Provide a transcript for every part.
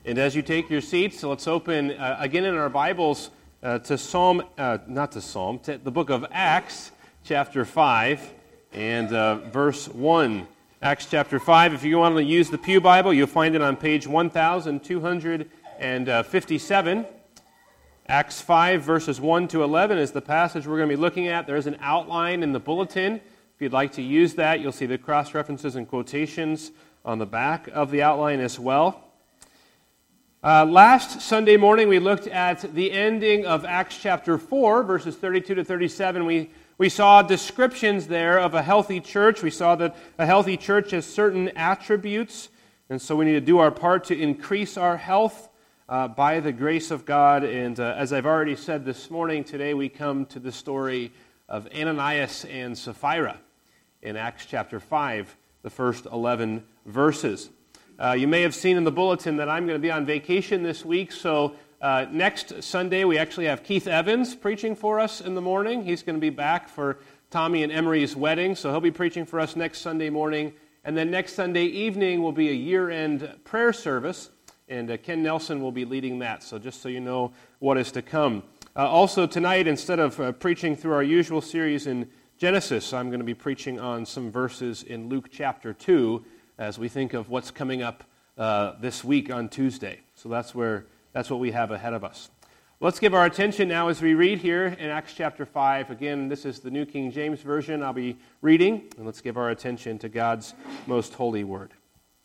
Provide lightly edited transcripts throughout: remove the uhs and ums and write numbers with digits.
And as you take your seats, let's open again in our Bibles to the book of Acts, chapter 5, and verse 1. Acts chapter 5, if you want to use the Pew Bible, you'll find it on page 1257. Acts 5, verses 1 to 11 is the passage we're going to be looking at. There's an outline in the bulletin. If you'd like to use that, you'll see the cross-references and quotations on the back of the outline as well. Last Sunday morning, we looked at the ending of Acts chapter 4, verses 32 to 37. We saw descriptions there of a healthy church. We saw that a healthy church has certain attributes, and so we need to do our part to increase our health by the grace of God. And as I've already said this morning, today we come to the story of Ananias and Sapphira in Acts chapter 5, the first 11 verses. You may have seen in the bulletin that I'm going to be on vacation this week, so next Sunday we actually have Keith Evans preaching for us in the morning. He's going to be back for Tommy and Emery's wedding, so he'll be preaching for us next Sunday morning. And then next Sunday evening will be a year-end prayer service, and Ken Nelson will be leading that, so just so you know what is to come. Also tonight, instead of preaching through our usual series in Genesis, I'm going to be preaching on some verses in Luke chapter 2, as we think of what's coming up this week on Tuesday. So that's what we have ahead of us. Let's give our attention now as we read here in Acts chapter 5. Again, this is the New King James Version I'll be reading, and let's give our attention to God's most holy word.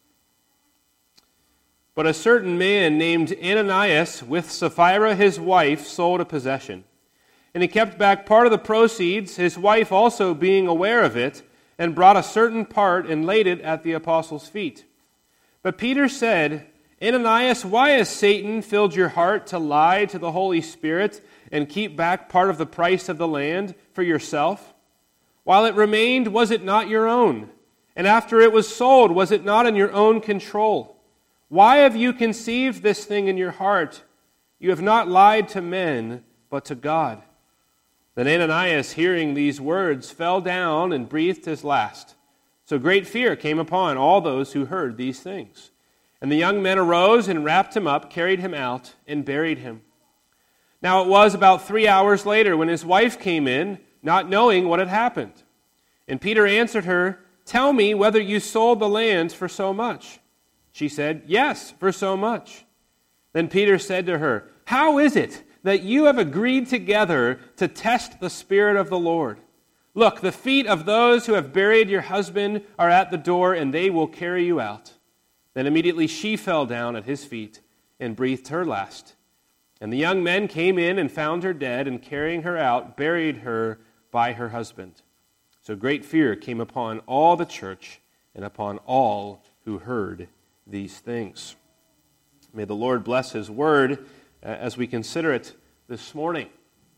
But a certain man named Ananias, with Sapphira his wife, sold a possession. And he kept back part of the proceeds, his wife also being aware of it, and brought a certain part and laid it at the apostles' feet. But Peter said, Ananias, why has Satan filled your heart to lie to the Holy Spirit and keep back part of the price of the land for yourself? While it remained, was it not your own? And after it was sold, was it not in your own control? Why have you conceived this thing in your heart? You have not lied to men, but to God. Then Ananias, hearing these words, fell down and breathed his last. So great fear came upon all those who heard these things. And the young men arose and wrapped him up, carried him out, and buried him. Now it was about 3 hours later when his wife came in, not knowing what had happened. And Peter answered her, Tell me whether you sold the land for so much. She said, Yes, for so much. Then Peter said to her, How is it that you have agreed together to test the Spirit of the Lord? Look, the feet of those who have buried your husband are at the door, and they will carry you out. Then immediately she fell down at his feet and breathed her last. And the young men came in and found her dead, and carrying her out, buried her by her husband. So great fear came upon all the church and upon all who heard these things. May the Lord bless His word as we consider it this morning.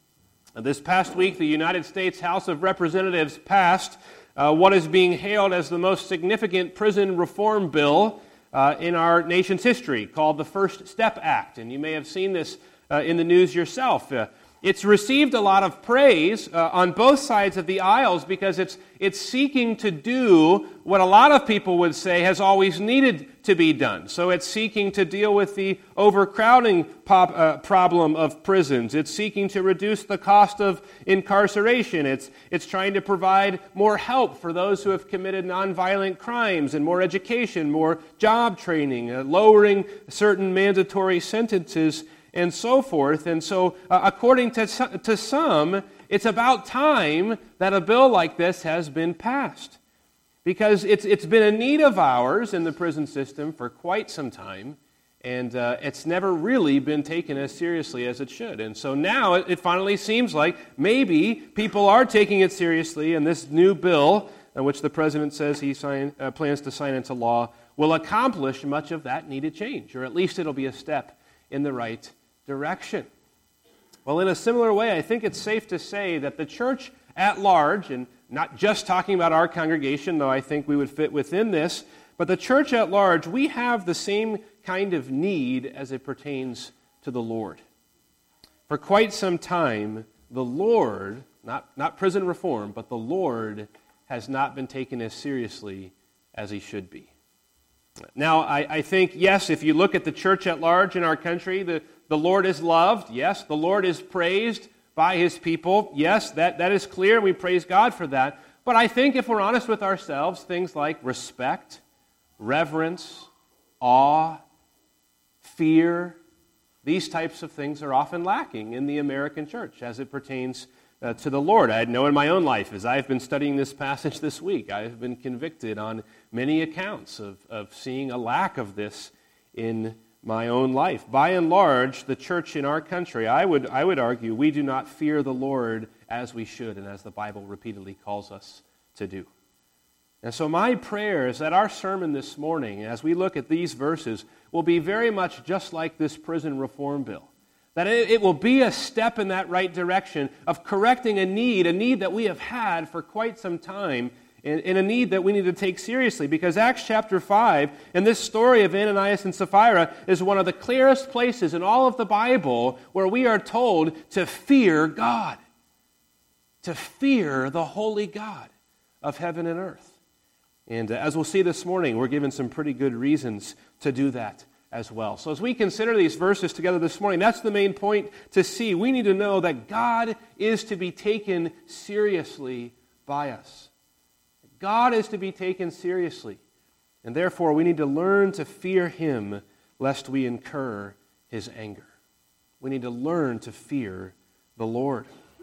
This past week, the United States House of Representatives passed what is being hailed as the most significant prison reform bill in our nation's history, called the First Step Act. And you may have seen this in the news yourself. It's received a lot of praise on both sides of the aisles because it's seeking to do what a lot of people would say has always needed to be done. So it's seeking to deal with the overcrowding problem of prisons. It's seeking to reduce the cost of incarceration. It's trying to provide more help for those who have committed nonviolent crimes and more education, more job training, lowering certain mandatory sentences, and so forth. And so, according to some, it's about time that a bill like this has been passed. Because it's been a need of ours in the prison system for quite some time, and it's never really been taken as seriously as it should. And so now it finally seems like maybe people are taking it seriously, and this new bill, which the President says he plans to sign into law, will accomplish much of that needed change, or at least it'll be a step in the right direction. Well, in a similar way, I think it's safe to say that the church at large, and not just talking about our congregation, though I think we would fit within this, but the church at large, we have the same kind of need as it pertains to the Lord. For quite some time, the Lord, not prison reform, but the Lord has not been taken as seriously as He should be. Now, I think, yes, if you look at the church at large in our country, the Lord is loved. Yes, the Lord is praised by His people. Yes, that is clear. We praise God for that. But I think if we're honest with ourselves, things like respect, reverence, awe, fear, these types of things are often lacking in the American church as it pertains to the Lord. I know in my own life, as I've been studying this passage this week, I've been convicted on many accounts of seeing a lack of this in my own life. By and large, the church in our country, I would argue, we do not fear the Lord as we should and as the Bible repeatedly calls us to do. And so my prayer is that our sermon this morning, as we look at these verses, will be very much just like this prison reform bill. That it will be a step in that right direction of correcting a need that we have had for quite some time, and a need that we need to take seriously. Because Acts chapter 5, and this story of Ananias and Sapphira, is one of the clearest places in all of the Bible where we are told to fear God. To fear the holy God of heaven and earth. And as we'll see this morning, we're given some pretty good reasons to do that as well. So as we consider these verses together this morning, that's the main point to see. We need to know that God is to be taken seriously by us. God is to be taken seriously. And therefore, we need to learn to fear Him lest we incur His anger. We need to learn to fear the Lord.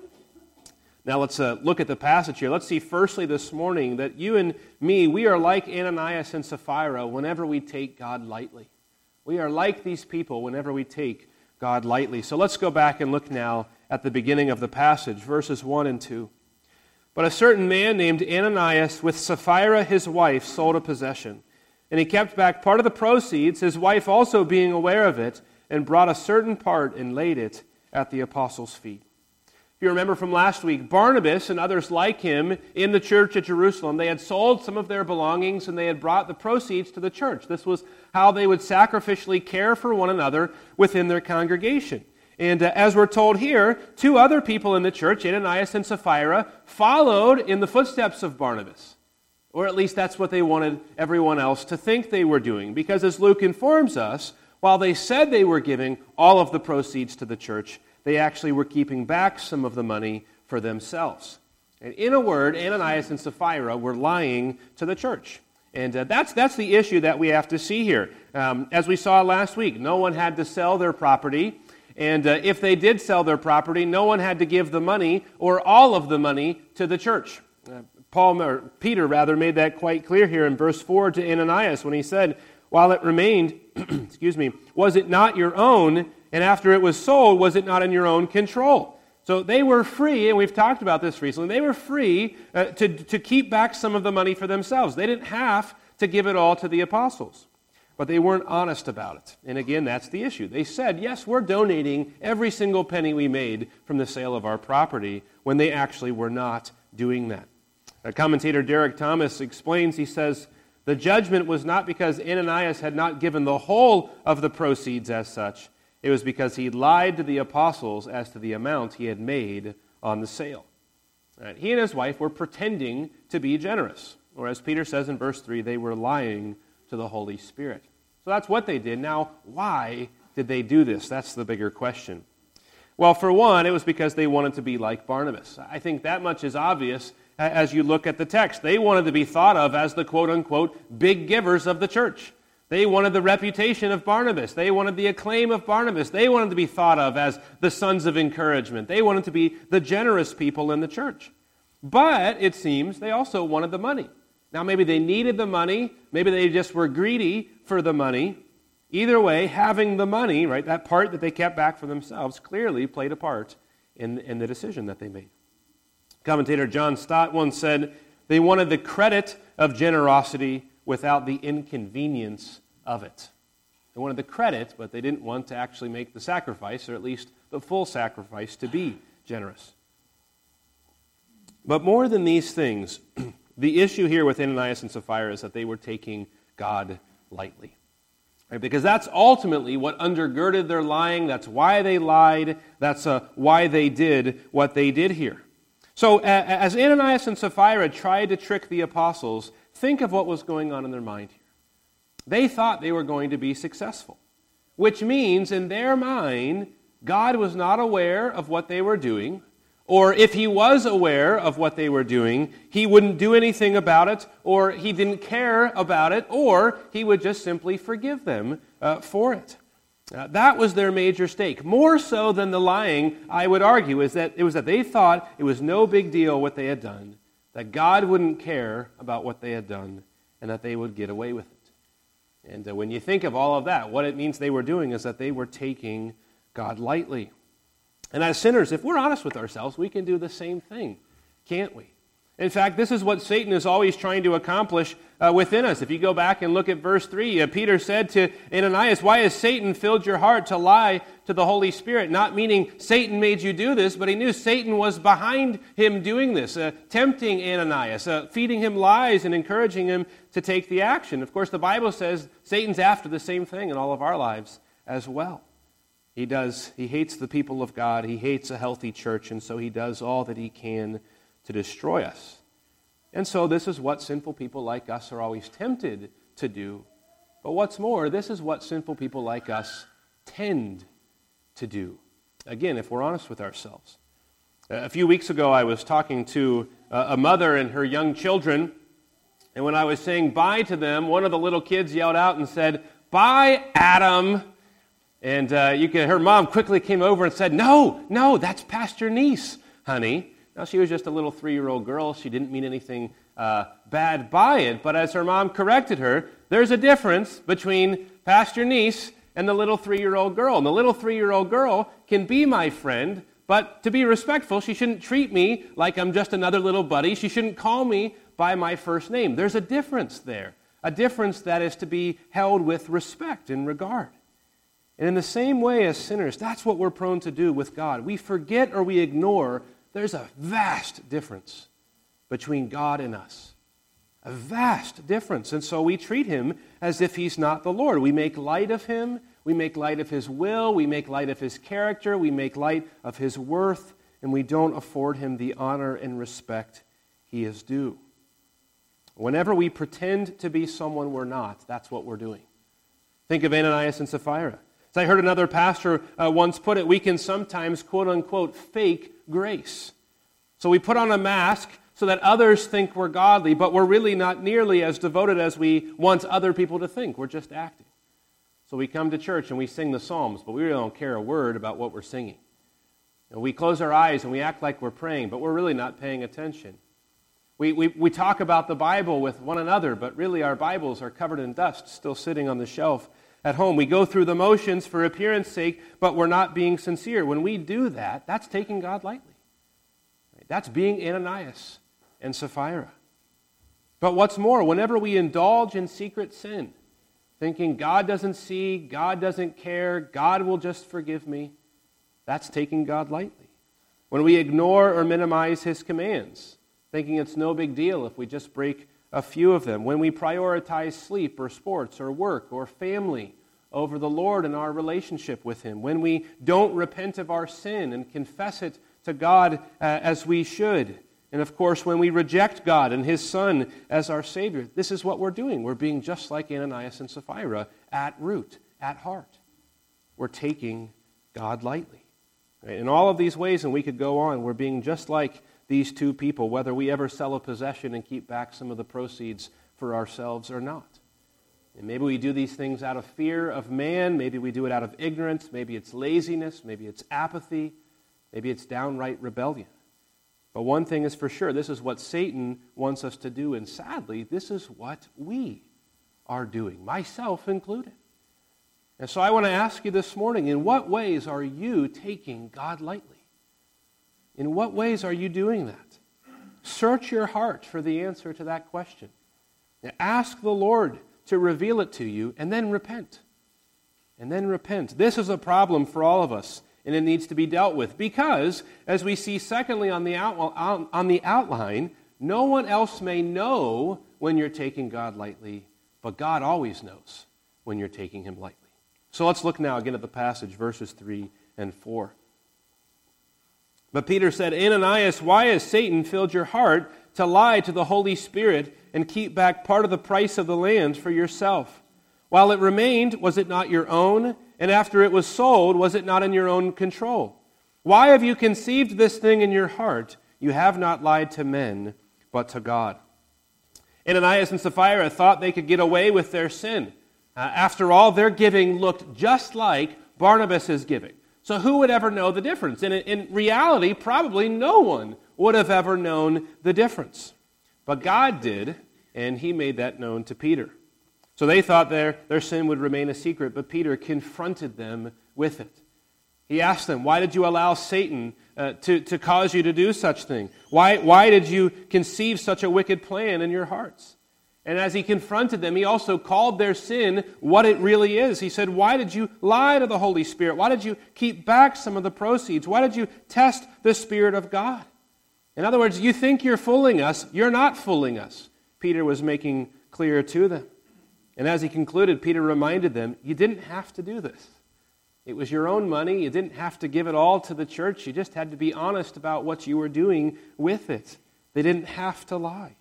Now let's look at the passage here. Let's see firstly this morning that you and me, we are like Ananias and Sapphira whenever we take God lightly. We are like these people whenever we take God lightly. So let's go back and look now at the beginning of the passage, verses 1 and 2. But a certain man named Ananias with Sapphira his wife sold a possession, and he kept back part of the proceeds, his wife also being aware of it, and brought a certain part and laid it at the apostles' feet. If you remember from last week, Barnabas and others like him in the church at Jerusalem, they had sold some of their belongings and they had brought the proceeds to the church. This was how they would sacrificially care for one another within their congregation. And as we're told here, two other people in the church, Ananias and Sapphira, followed in the footsteps of Barnabas. Or at least that's what they wanted everyone else to think they were doing. Because as Luke informs us, while they said they were giving all of the proceeds to the church, they actually were keeping back some of the money for themselves. And in a word, Ananias and Sapphira were lying to the church. And that's the issue that we have to see here. As we saw last week, no one had to sell their property. And if they did sell their property, no one had to give the money or all of the money to the church. Peter made that quite clear here in verse 4 to Ananias when he said, while it remained, was it not your own? And after it was sold, was it not in your own control? So they were free, and we've talked about this recently, they were free to keep back some of the money for themselves. They didn't have to give it all to the apostles. But they weren't honest about it. And again, that's the issue. They said, yes, we're donating every single penny we made from the sale of our property, when they actually were not doing that. Commentator Derek Thomas explains, he says, the judgment was not because Ananias had not given the whole of the proceeds as such. It was because he lied to the apostles as to the amount he had made on the sale. Right? He and his wife were pretending to be generous. Or as Peter says in verse 3, they were lying to the Holy Spirit. So that's what they did. Now, why did they do this? That's the bigger question. Well, for one, it was because they wanted to be like Barnabas. I think that much is obvious as you look at the text. They wanted to be thought of as the quote-unquote big givers of the church. They wanted the reputation of Barnabas. They wanted the acclaim of Barnabas. They wanted to be thought of as the sons of encouragement. They wanted to be the generous people in the church. But, it seems, they also wanted the money. Now, maybe they needed the money. Maybe they just were greedy for the money. Either way, having the money, right, that part that they kept back for themselves, clearly played a part in the decision that they made. Commentator John Stott once said, they wanted the credit of generosity without the inconvenience of it. They wanted the credit, but they didn't want to actually make the sacrifice, or at least the full sacrifice, to be generous. But more than these things, the issue here with Ananias and Sapphira is that they were taking God lightly. Right? Because that's ultimately what undergirded their lying. That's why they lied. That's why they did what they did here. So as Ananias and Sapphira tried to trick the apostles, think of what was going on in their mind here. They thought they were going to be successful, which means in their mind, God was not aware of what they were doing, or if he was aware of what they were doing, he wouldn't do anything about it, or he didn't care about it, or he would just simply forgive them for it. That was their major stake. More so than the lying, I would argue, is that it was that they thought it was no big deal what they had done, that God wouldn't care about what they had done, and that they would get away with it. And when you think of all of that, what it means they were doing is that they were taking God lightly. And as sinners, if we're honest with ourselves, we can do the same thing, can't we? In fact, this is what Satan is always trying to accomplish within us. If you go back and look at verse 3, Peter said to Ananias, "Why has Satan filled your heart to lie to the Holy Spirit?" Not meaning Satan made you do this, but he knew Satan was behind him doing this, tempting Ananias, feeding him lies and encouraging him to take the action. Of course, the Bible says Satan's after the same thing in all of our lives as well. He hates the people of God, he hates a healthy church, and so he does all that he can to destroy us. And so this is what sinful people like us are always tempted to do. But what's more, this is what sinful people like us tend to do. Again, if we're honest with ourselves. A few weeks ago, I was talking to a mother and her young children, and when I was saying bye to them, one of the little kids yelled out and said, "Bye, Adam." And her mom quickly came over and said, No, that's Pastor Niece, honey. Now, she was just a little 3-year-old girl. She didn't mean anything bad by it. But as her mom corrected her, there's a difference between Pastor Niece and the little 3-year-old girl. And the little 3-year-old girl can be my friend, but to be respectful, she shouldn't treat me like I'm just another little buddy. She shouldn't call me by my first name. There's a difference there, a difference that is to be held with respect and regard. And in the same way as sinners, that's what we're prone to do with God. We forget or we ignore there's a vast difference between God and us. A vast difference. And so we treat him as if he's not the Lord. We make light of him. We make light of his will. We make light of his character. We make light of his worth. And we don't afford him the honor and respect he is due. Whenever we pretend to be someone we're not, that's what we're doing. Think of Ananias and Sapphira. As I heard another pastor once put it, we can sometimes, quote unquote, fake grace. So we put on a mask so that others think we're godly, but we're really not nearly as devoted as we want other people to think. We're just acting. So we come to church and we sing the Psalms, but we really don't care a word about what we're singing. And we close our eyes and we act like we're praying, but we're really not paying attention. We talk about the Bible with one another, but really our Bibles are covered in dust, still sitting on the shelf at home. We go through the motions for appearance sake, but we're not being sincere. When we do that, that's taking God lightly. That's being Ananias and Sapphira. But what's more, whenever we indulge in secret sin, thinking God doesn't see, God doesn't care, God will just forgive me, that's taking God lightly. When we ignore or minimize his commands, thinking it's no big deal if we just break a few of them. When we prioritize sleep or sports or work or family over the Lord and our relationship with him. When we don't repent of our sin and confess it to God as we should. And of course, when we reject God and his Son as our Savior, this is what we're doing. We're being just like Ananias and Sapphira at root, at heart. We're taking God lightly. In all of these ways, and we could go on, we're being just like these two people, whether we ever sell a possession and keep back some of the proceeds for ourselves or not. And maybe we do these things out of fear of man, maybe we do it out of ignorance, maybe it's laziness, maybe it's apathy, maybe it's downright rebellion. But one thing is for sure, this is what Satan wants us to do, and sadly, this is what we are doing, myself included. And so I want to ask you this morning, in what ways are you taking God lightly? In what ways are you doing that? Search your heart for the answer to that question. Now, ask the Lord to reveal it to you, and then repent. And then repent. This is a problem for all of us, and it needs to be dealt with. Because, as we see secondly on the outline, no one else may know when you're taking God lightly, but God always knows when you're taking him lightly. So let's look now again at the passage, verses 3 and 4. But Peter said, "Ananias, why has Satan filled your heart to lie to the Holy Spirit and keep back part of the price of the land for yourself? While it remained, was it not your own? And after it was sold, was it not in your own control? Why have you conceived this thing in your heart? You have not lied to men, but to God." Ananias and Sapphira thought they could get away with their sin. After all, their giving looked just like Barnabas' giving. So who would ever know the difference? And in reality, probably no one would have ever known the difference. But God did, and he made that known to Peter. So they thought their sin would remain a secret, but Peter confronted them with it. He asked them, "Why did you allow Satan to cause you to do such thing? Why did you conceive such a wicked plan in your hearts?" And as he confronted them, he also called their sin what it really is. He said, "Why did you lie to the Holy Spirit? Why did you keep back some of the proceeds? Why did you test the Spirit of God?" In other words, you think you're fooling us. You're not fooling us, Peter was making clear to them. And as he concluded, Peter reminded them, you didn't have to do this. It was your own money. You didn't have to give it all to the church. You just had to be honest about what you were doing with it. They didn't have to lie.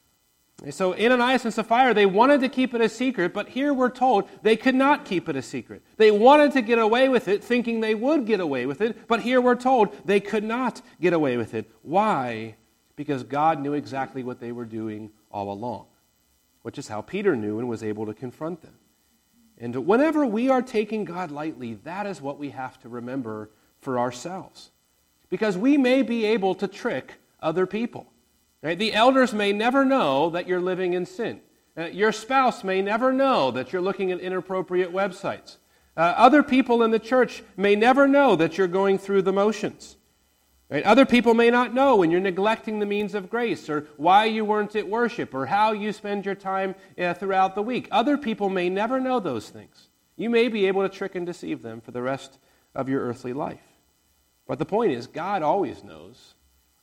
And so Ananias and Sapphira, they wanted to keep it a secret, but here we're told they could not keep it a secret. They wanted to get away with it, thinking they would get away with it, but here we're told they could not get away with it. Why? Because God knew exactly what they were doing all along, which is how Peter knew and was able to confront them. And whenever we are taking God lightly, that is what we have to remember for ourselves. Because we may be able to trick other people. Right? The elders may never know that you're living in sin. Your spouse may never know that you're looking at inappropriate websites. Other people in the church may never know that you're going through the motions. Right? Other people may not know when you're neglecting the means of grace, or why you weren't at worship, or how you spend your time throughout the week. Other people may never know those things. You may be able to trick and deceive them for the rest of your earthly life. But the point is, God always knows.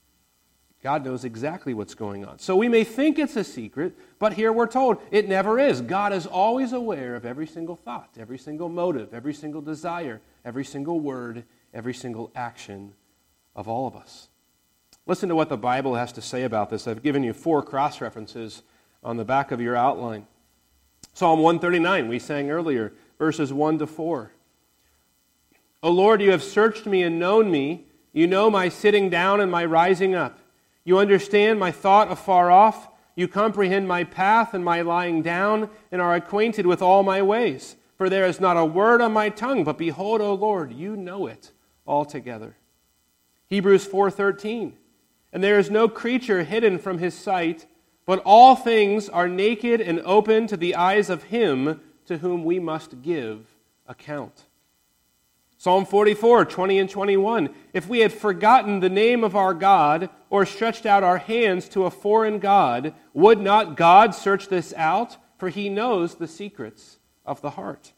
God knows exactly what's going on. So we may think it's a secret, but here we're told it never is. God is always aware of every single thought, every single motive, every single desire, every single word, every single action of all of us. Listen to what the Bible has to say about this. I've given you 4 cross-references on the back of your outline. Psalm 139, we sang earlier, verses 1 to 4. "O Lord, you have searched me and known me. You know my sitting down and my rising up. You understand my thought afar off. You comprehend my path and my lying down, and are acquainted with all my ways. For there is not a word on my tongue, but behold, O Lord, you know it altogether." Hebrews 4:13, "And there is no creature hidden from his sight, but all things are naked and open to the eyes of him to whom we must give account." Psalm 44:20 and 21, "If we had forgotten the name of our God, or stretched out our hands to a foreign god, would not God search this out? For he knows the secrets of the heart."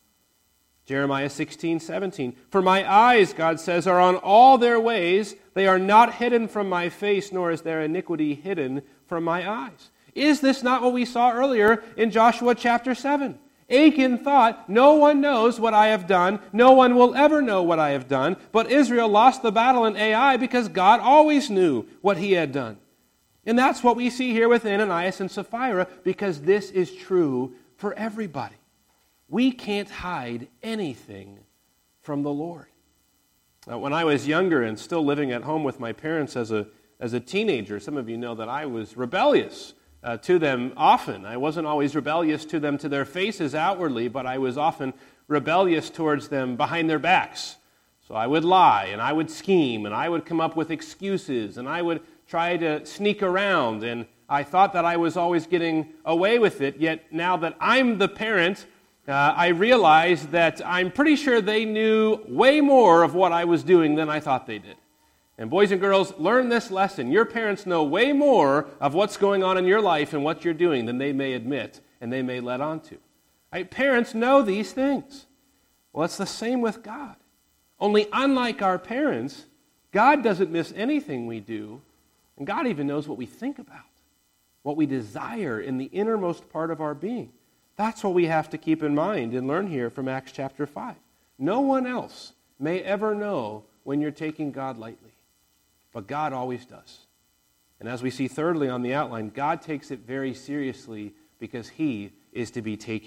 Jeremiah 16:17, "For my eyes," God says, "are on all their ways. They are not hidden from my face, nor is their iniquity hidden from my eyes." Is this not what we saw earlier in Joshua chapter 7? Achan thought, no one knows what I have done. No one will ever know what I have done. But Israel lost the battle in Ai because God always knew what he had done. And that's what we see here with Ananias and Sapphira, because this is true for everybody. We can't hide anything from the Lord. When I was younger and still living at home with my parents as a teenager, some of you know that I was rebellious to them often. I wasn't always rebellious to them to their faces outwardly, but I was often rebellious towards them behind their backs. So I would lie, and I would scheme, and I would come up with excuses, and I would try to sneak around, and I thought that I was always getting away with it, yet now that I'm the parent, I realize that I'm pretty sure they knew way more of what I was doing than I thought they did. And boys and girls, learn this lesson. Your parents know way more of what's going on in your life and what you're doing than they may admit and they may let on to. Right? Parents know these things. Well, it's the same with God. Only unlike our parents, God doesn't miss anything we do, and God even knows what we think about, what we desire in the innermost part of our being. That's what we have to keep in mind and learn here from Acts chapter 5. No one else may ever know when you're taking God lightly. But God always does. And as we see thirdly on the outline, God takes it very seriously because he is to be taken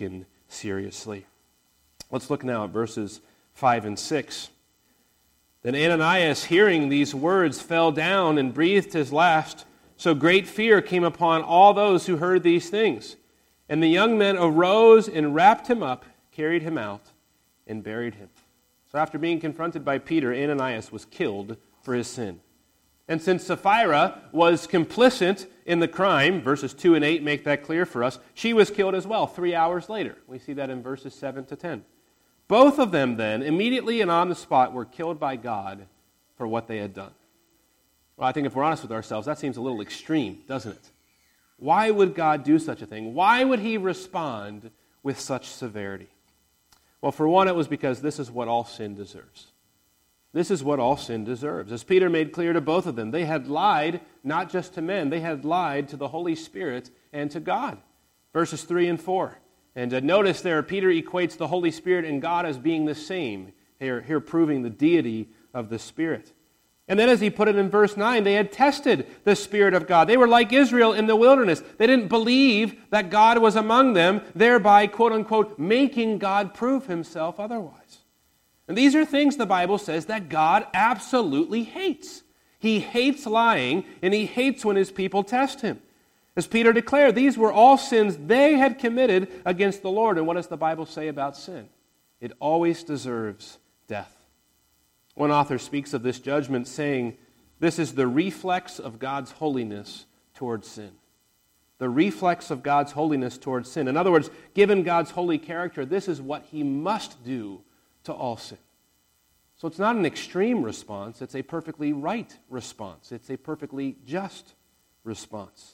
seriously. Let's look now at verses 5 and 6. Then Ananias, hearing these words, fell down and breathed his last. So great fear came upon all those who heard these things. And the young men arose and wrapped him up, carried him out, and buried him. So after being confronted by Peter, Ananias was killed for his sin. And since Sapphira was complicit in the crime, verses 2 and 8 make that clear for us, she was killed as well 3 hours later. We see that in verses 7 to 10. Both of them then, immediately and on the spot, were killed by God for what they had done. Well, I think if we're honest with ourselves, that seems a little extreme, doesn't it? Why would God do such a thing? Why would he respond with such severity? Well, for one, it was because this is what all sin deserves. This is what all sin deserves. As Peter made clear to both of them, they had lied not just to men, they had lied to the Holy Spirit and to God. Verses 3 and 4. And notice there, Peter equates the Holy Spirit and God as being the same, here proving the deity of the Spirit. And then as he put it in verse 9, they had tested the Spirit of God. They were like Israel in the wilderness. They didn't believe that God was among them, thereby, quote unquote, making God prove himself otherwise. And these are things the Bible says that God absolutely hates. He hates lying, and he hates when his people test him. As Peter declared, these were all sins they had committed against the Lord. And what does the Bible say about sin? It always deserves death. One author speaks of this judgment saying, this is the reflex of God's holiness towards sin. The reflex of God's holiness towards sin. In other words, given God's holy character, this is what he must do to all sin. So it's not an extreme response, it's a perfectly right response. It's a perfectly just response.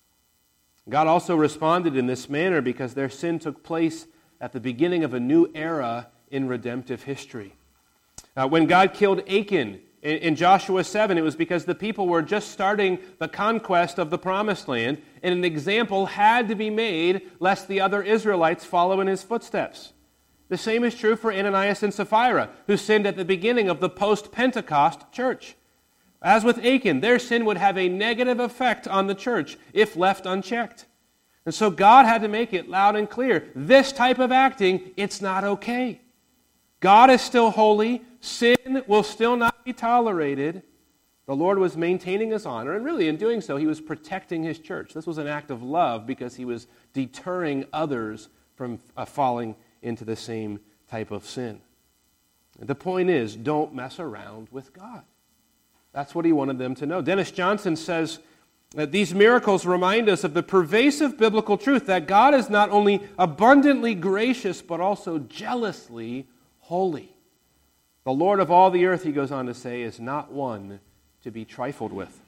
God also responded in this manner because their sin took place at the beginning of a new era in redemptive history. When God killed Achan in Joshua 7, it was because the people were just starting the conquest of the Promised Land, and an example had to be made lest the other Israelites follow in his footsteps. The same is true for Ananias and Sapphira, who sinned at the beginning of the post-Pentecost church. As with Achan, their sin would have a negative effect on the church if left unchecked. And so God had to make it loud and clear, this type of acting, it's not okay. God is still holy. Sin will still not be tolerated. The Lord was maintaining his honor, and really in doing so, he was protecting his church. This was an act of love because he was deterring others from falling into the same type of sin. The point is, don't mess around with God. That's what he wanted them to know. Dennis Johnson says that these miracles remind us of the pervasive biblical truth that God is not only abundantly gracious, but also jealously holy. The Lord of all the earth, he goes on to say, is not one to be trifled with.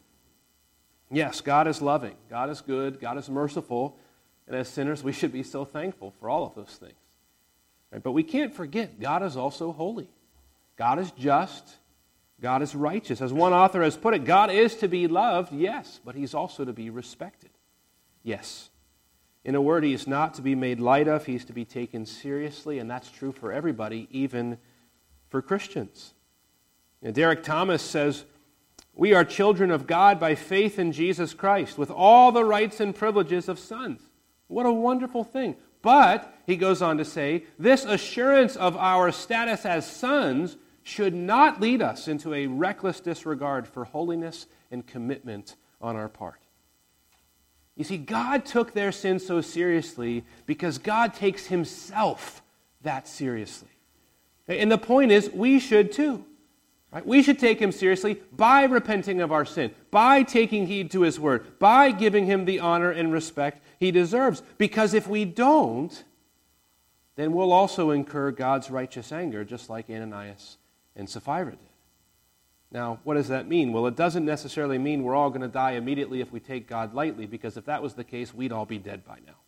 Yes, God is loving, God is good, God is merciful, and as sinners we should be so thankful for all of those things. Right? But we can't forget, God is also holy. God is just. God is righteous. As one author has put it, God is to be loved, yes, but he's also to be respected. Yes. In a word, he is not to be made light of. He's to be taken seriously, and that's true for everybody, even for Christians. And Derek Thomas says, we are children of God by faith in Jesus Christ, with all the rights and privileges of sons. What a wonderful thing. But, he goes on to say, this assurance of our status as sons should not lead us into a reckless disregard for holiness and commitment on our part. You see, God took their sin so seriously because God takes himself that seriously. And the point is, we should too. Right? We should take him seriously by repenting of our sin, by taking heed to his word, by giving him the honor and respect he deserves. Because if we don't, then we'll also incur God's righteous anger, just like Ananias and Sapphira did. Now, what does that mean? Well, it doesn't necessarily mean we're all going to die immediately if we take God lightly, because if that was the case, we'd all be dead by now.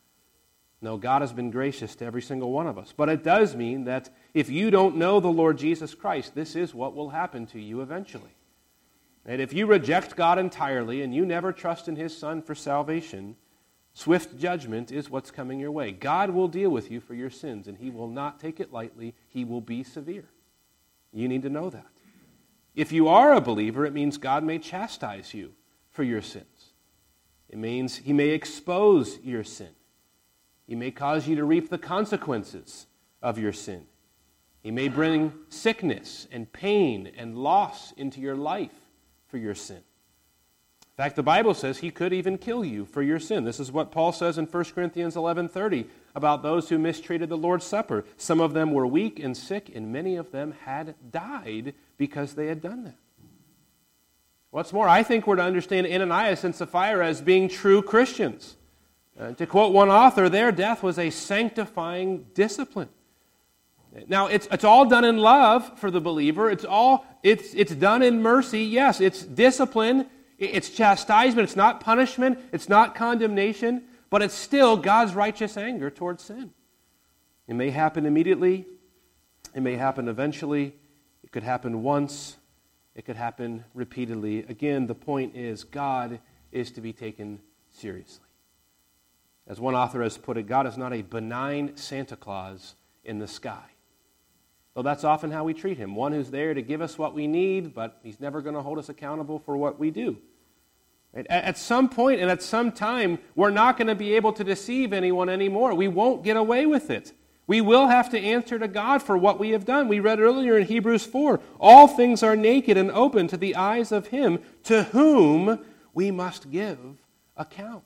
No, God has been gracious to every single one of us. But it does mean that if you don't know the Lord Jesus Christ, this is what will happen to you eventually. And if you reject God entirely and you never trust in his Son for salvation, swift judgment is what's coming your way. God will deal with you for your sins, and he will not take it lightly. He will be severe. You need to know that. If you are a believer, it means God may chastise you for your sins. It means he may expose your sin. He may cause you to reap the consequences of your sin. He may bring sickness and pain and loss into your life for your sin. In fact, the Bible says he could even kill you for your sin. This is what Paul says in 1 Corinthians 11:30 about those who mistreated the Lord's Supper. Some of them were weak and sick, and many of them had died because they had done that. What's more, I think we're to understand Ananias and Sapphira as being true Christians. To quote one author, their death was a sanctifying discipline. Now, it's all done in love for the believer. It's done in mercy. Yes, it's discipline. It's chastisement. It's not punishment. It's not condemnation. But it's still God's righteous anger towards sin. It may happen immediately. It may happen eventually. It could happen once. It could happen repeatedly. Again, the point is God is to be taken seriously. As one author has put it, God is not a benign Santa Claus in the sky. Though that's often how we treat him. One who's there to give us what we need, but he's never going to hold us accountable for what we do. Right? At some point and at some time, we're not going to be able to deceive anyone anymore. We won't get away with it. We will have to answer to God for what we have done. We read earlier in Hebrews 4, all things are naked and open to the eyes of him to whom we must give account.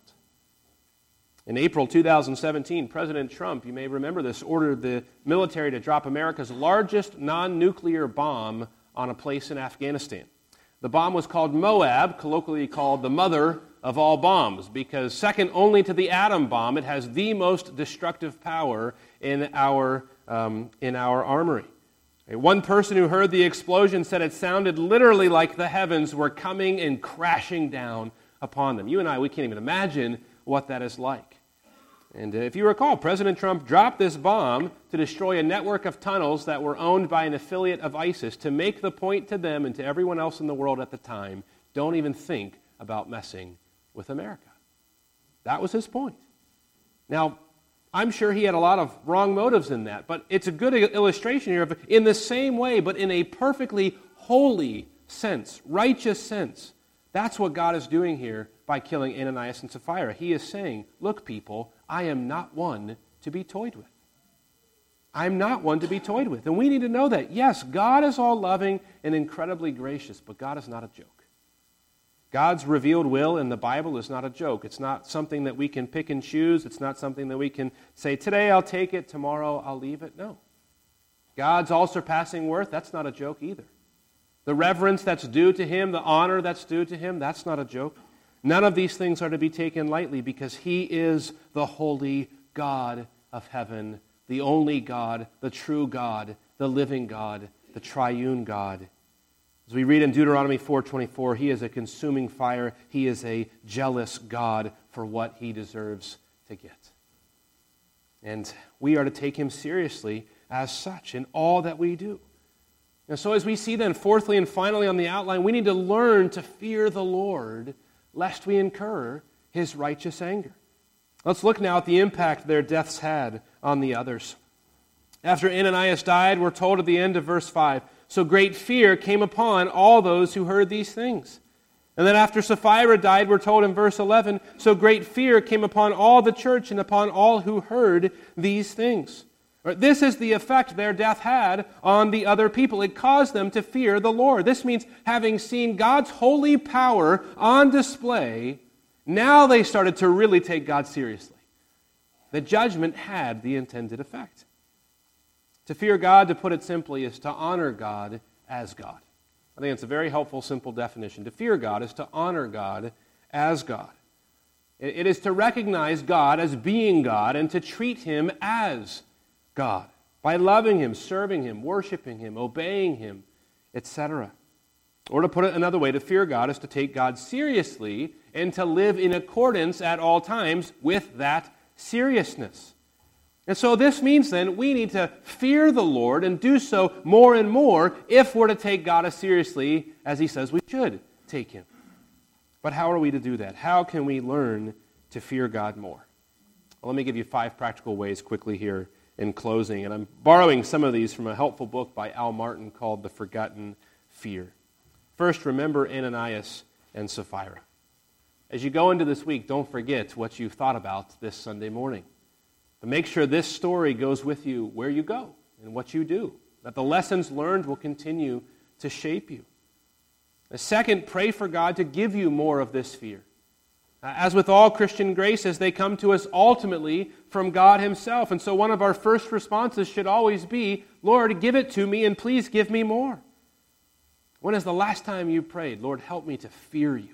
In April 2017, President Trump, you may remember this, ordered the military to drop America's largest non-nuclear bomb on a place in Afghanistan. The bomb was called Moab, colloquially called the mother of all bombs, because second only to the atom bomb, it has the most destructive power in our armory. One person who heard the explosion said it sounded literally like the heavens were coming and crashing down upon them. You and I, we can't even imagine what that is like. And if you recall, President Trump dropped this bomb to destroy a network of tunnels that were owned by an affiliate of ISIS to make the point to them and to everyone else in the world at the time, don't even think about messing with America. That was his point. Now, I'm sure he had a lot of wrong motives in that, but it's a good illustration here of in the same way, but in a perfectly holy sense, righteous sense. That's what God is doing here by killing Ananias and Sapphira. He is saying, look, people, I am not one to be toyed with. I'm not one to be toyed with. And we need to know that. Yes, God is all loving and incredibly gracious, but God is not a joke. God's revealed will in the Bible is not a joke. It's not something that we can pick and choose. It's not something that we can say, today I'll take it, tomorrow I'll leave it. No. God's all-surpassing worth, that's not a joke either. The reverence that's due to him, the honor that's due to him, that's not a joke. None of these things are to be taken lightly because he is the holy God of heaven, the only God, the true God, the living God, the triune God. As we read in Deuteronomy 4:24, he is a consuming fire. He is a jealous God for what he deserves to get. And we are to take him seriously as such in all that we do. And so as we see then, fourthly and finally on the outline, we need to learn to fear the Lord lest we incur his righteous anger. Let's look now at the impact their deaths had on the others. After Ananias died, we're told at the end of verse 5, so great fear came upon all those who heard these things. And then after Sapphira died, we're told in verse 11, so great fear came upon all the church and upon all who heard these things. This is the effect their death had on the other people. It caused them to fear the Lord. This means having seen God's holy power on display, now they started to really take God seriously. The judgment had the intended effect. To fear God, to put it simply, is to honor God as God. I think it's a very helpful, simple definition. To fear God is to honor God as God. It is to recognize God as being God and to treat him as God by loving him, serving him, worshiping him, obeying him, etc. Or to put it another way, to fear God is to take God seriously and to live in accordance at all times with that seriousness. And so this means then we need to fear the Lord and do so more and more if we're to take God as seriously as he says we should take him. But how are we to do that? How can we learn to fear God more? Well, let me give you 5 practical ways quickly here in closing. And I'm borrowing some of these from a helpful book by Al Martin called The Forgotten Fear. First, remember Ananias and Sapphira. As you go into this week, don't forget what you thought about this Sunday morning. But make sure this story goes with you where you go and what you do, that the lessons learned will continue to shape you. Second, pray for God to give you more of this fear. As with all Christian graces, they come to us ultimately from God Himself. And so one of our first responses should always be, Lord, give it to me and please give me more. When is the last time you prayed, Lord, help me to fear you?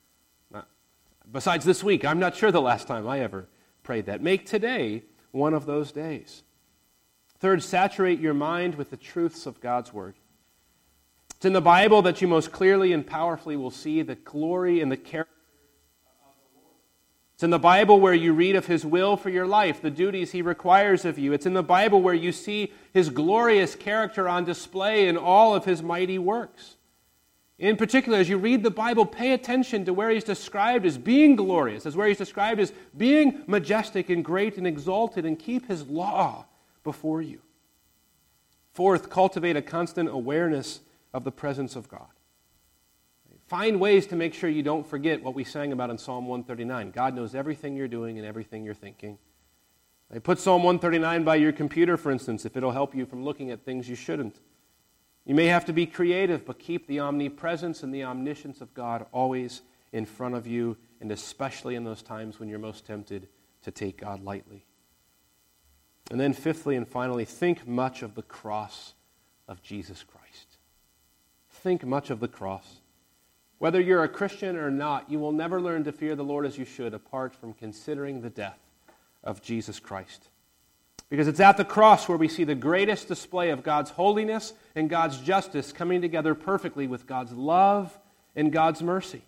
Besides this week, I'm not sure the last time I ever prayed that. Make today one of those days. Third, saturate your mind with the truths of God's Word. It's in the Bible that you most clearly and powerfully will see the glory and the character of the Lord. It's in the Bible where you read of His will for your life, the duties He requires of you. It's in the Bible where you see His glorious character on display in all of His mighty works. In particular, as you read the Bible, pay attention to where He's described as being glorious, as where He's described as being majestic and great and exalted, and keep His law before you. Fourth, cultivate a constant awareness of the presence of God. Find ways to make sure you don't forget what we sang about in Psalm 139. God knows everything you're doing and everything you're thinking. Put Psalm 139 by your computer, for instance, if it'll help you from looking at things you shouldn't. You may have to be creative, but keep the omnipresence and the omniscience of God always in front of you, and especially in those times when you're most tempted to take God lightly. And then fifthly and finally, think much of the cross of Jesus Christ. Think much of the cross. Whether you're a Christian or not, you will never learn to fear the Lord as you should apart from considering the death of Jesus Christ. Because it's at the cross where we see the greatest display of God's holiness and God's justice coming together perfectly with God's love and God's mercy.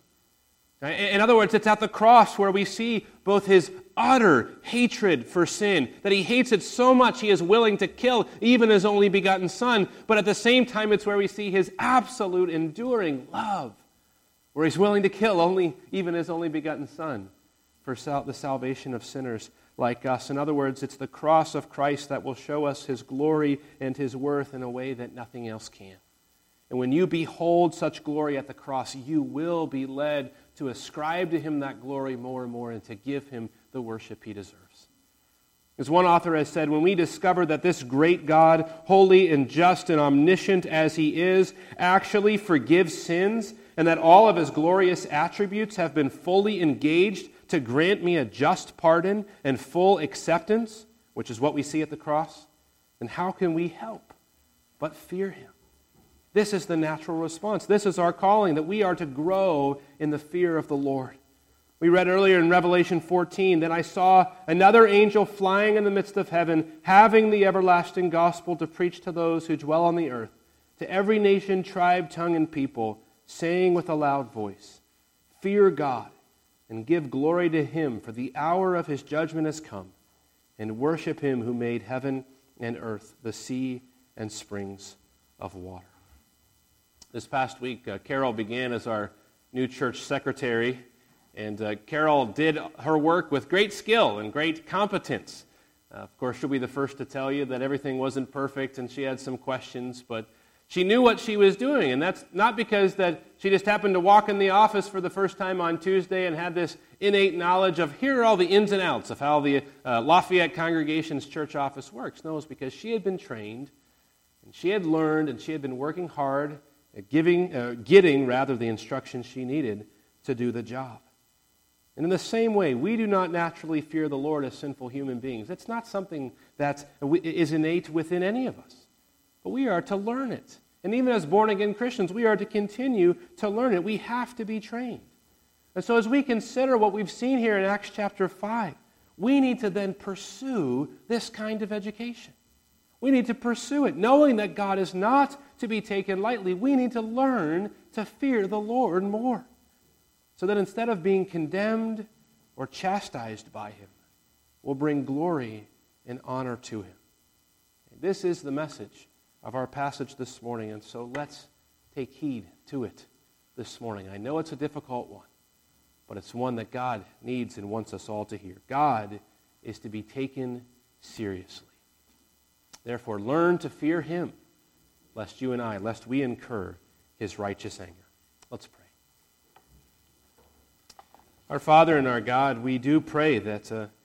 In other words, it's at the cross where we see both His utter hatred for sin, that He hates it so much He is willing to kill even His only begotten Son, but at the same time it's where we see His absolute enduring love, where He's willing to kill even His only begotten Son for the salvation of sinners like us. In other words, it's the cross of Christ that will show us His glory and His worth in a way that nothing else can. And when you behold such glory at the cross, you will be led to ascribe to Him that glory more and more and to give Him the worship He deserves. As one author has said, when we discover that this great God, holy and just and omniscient as He is, actually forgives sins, and that all of His glorious attributes have been fully engaged to grant me a just pardon and full acceptance, which is what we see at the cross, then how can we help but fear Him? This is the natural response. This is our calling, that we are to grow in the fear of the Lord. We read earlier in Revelation 14, "Then I saw another angel flying in the midst of heaven, having the everlasting gospel to preach to those who dwell on the earth, to every nation, tribe, tongue, and people, saying with a loud voice, 'Fear God, and give glory to Him, for the hour of His judgment has come, and worship Him who made heaven and earth, the sea and springs of water.'" This past week, Carol began as our new church secretary, and Carol did her work with great skill and great competence. Of course, she'll be the first to tell you that everything wasn't perfect and she had some questions, but she knew what she was doing, and that's not because that she just happened to walk in the office for the first time on Tuesday and had this innate knowledge of here are all the ins and outs of how the Lafayette Congregation's church office works. No, it's because she had been trained, and she had learned, and she had been working hard at getting the instruction she needed to do the job. And in the same way, we do not naturally fear the Lord as sinful human beings. It's not something that is innate within any of us. But we are to learn it. And even as born-again Christians, we are to continue to learn it. We have to be trained. And so as we consider what we've seen here in Acts chapter 5, we need to then pursue this kind of education. We need to pursue it, knowing that God is not to be taken lightly. We need to learn to fear the Lord more, so that instead of being condemned or chastised by Him, we'll bring glory and honor to Him. This is the message of our passage this morning, and so let's take heed to it this morning. I know it's a difficult one, but it's one that God needs and wants us all to hear. God is to be taken seriously. Therefore, learn to fear Him, lest we incur His righteous anger. Let's pray. Our Father and our God, we do pray that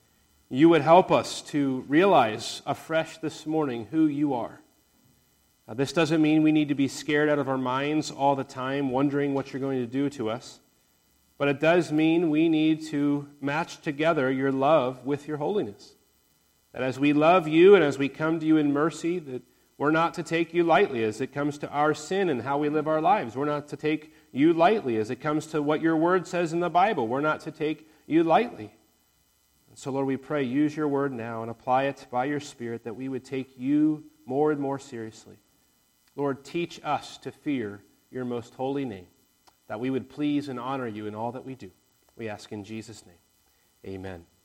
you would help us to realize afresh this morning who you are. This doesn't mean we need to be scared out of our minds all the time, wondering what you're going to do to us. But it does mean we need to match together your love with your holiness. That as we love you and as we come to you in mercy, that we're not to take you lightly as it comes to our sin and how we live our lives. We're not to take you lightly as it comes to what your word says in the Bible. We're not to take you lightly. And so, Lord, we pray, use your word now and apply it by your Spirit that we would take you more and more seriously. Lord, teach us to fear your most holy name, that we would please and honor you in all that we do. We ask in Jesus' name. Amen.